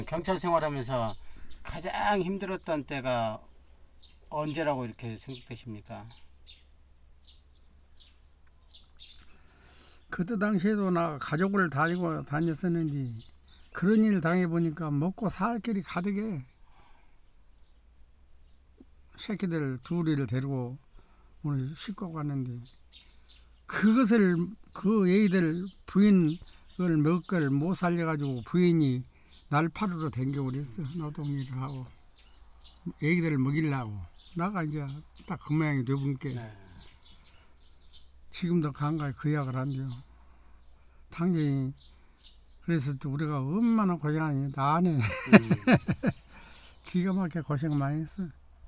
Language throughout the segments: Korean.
경찰 생활하면서 가장 힘들었던 때가 언제라고 이렇게 생각되십니까? 그때 당시에도 나 가족을 다니고 다녔었는데 그런 일 당해보니까 먹고 살 길이 가득해. 새끼들 둘이를 데리고 오늘 싣고 갔는데 그것을 그 애들 부인을 먹을 걸 못 살려가지고 부인이 날파루로 댕겨버렸어. 노동일을 하고 애기들을 먹이려고. 나가 이제 딱 그 모양이 되보니까 네. 지금도 간간히 그 약을 한대요. 당연히 그래서 또 우리가 얼마나 고생하니 나 안 해. 기가 막히게 고생 많이 했어.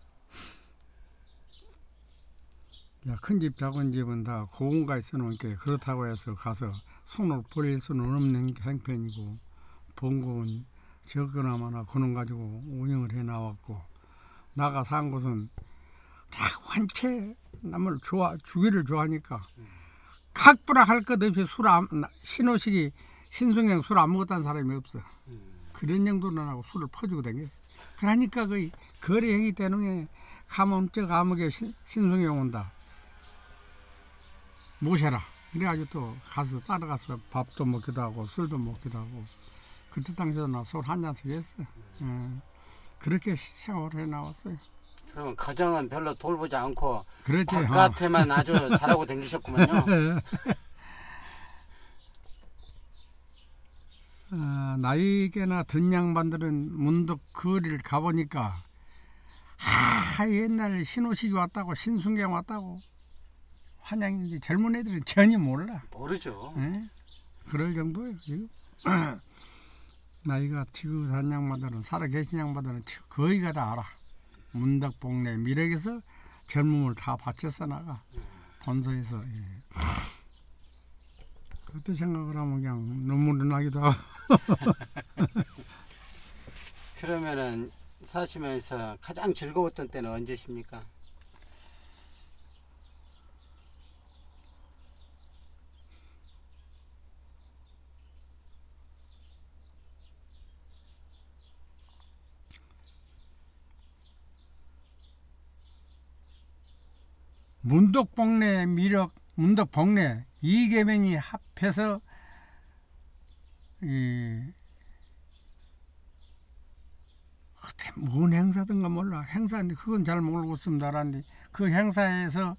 야, 큰 집 작은 집은 다 고온가에 써놓으니까 그렇다고 해서 가서 손을 벌릴 수는 없는 행편이고 본국은 적거나마나 그놈 가지고 운영을 해 나왔고 나가 산 곳은 완체 남을 주기를 좋아하니까 각부라 할 것 없이 신호식이 신승경 술 안 먹었다는 사람이 없어. 그런 정도는 하고 술을 퍼주고 다녔어. 그러니까 그 거리 행위 때문에 가면 저 감옥에 신승경 온다. 모셔라. 그래가지고 또 가서 따라가서 밥도 먹기도 하고 술도 먹기도 하고 그때 당시에도 나 술 한 잔씩 했어. 그렇게 생활을 해 나왔어요. 그러면 가정은 별로 돌보지 않고 그렇지. 바깥에만 아주 잘하고 다니셨구만요. 나이게나 든 양반들은 문득 거리를 가보니까 옛날 신호식이 왔다고 신순경 왔다고 환영인데 젊은 애들은 전혀 몰라. 모르죠. 그럴 정도예요 지금. 나이가 지긋한 양반들은 살아계신 양반들은 거의가 다 알아. 문덕봉래 미륵에서 젊음을 다 바쳐서 나가 본서에서. 그때 생각을 하면 그냥 눈물이 나기도 하고. 그러면은 사시면서 가장 즐거웠던 때는 언제십니까? 문덕봉래 미륵 문덕봉래 이 계명이 합해서 그때 뭔 행사든가 몰라. 행사인데 그건 잘 모르고 있습니다. 그 행사에서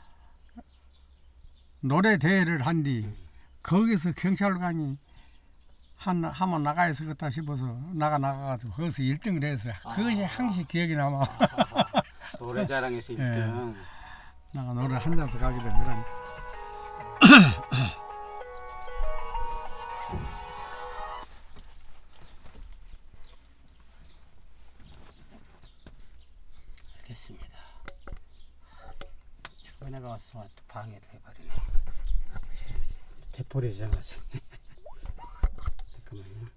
노래 대회를 한뒤 거기서 경찰관이 한번 나가야 되겠다 싶어서 나가가지고 거기서 1등을 했어요. 그것이 항상 기억이 남아. 노래 자랑에서 1등. 나가 노래 한 잔씩 가게 된 그런. 알겠습니다. 저번에가 와서 또 방해를 해버리네. 대포리 지정하세요. 잠깐만요.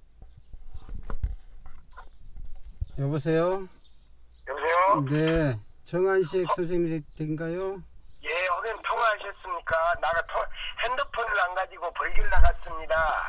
여보세요? 여보세요? 네. 정한식 선생님인가요? 예, 오늘 통화하셨습니까? 나가 핸드폰을 안 가지고 벌길 나갔습니다.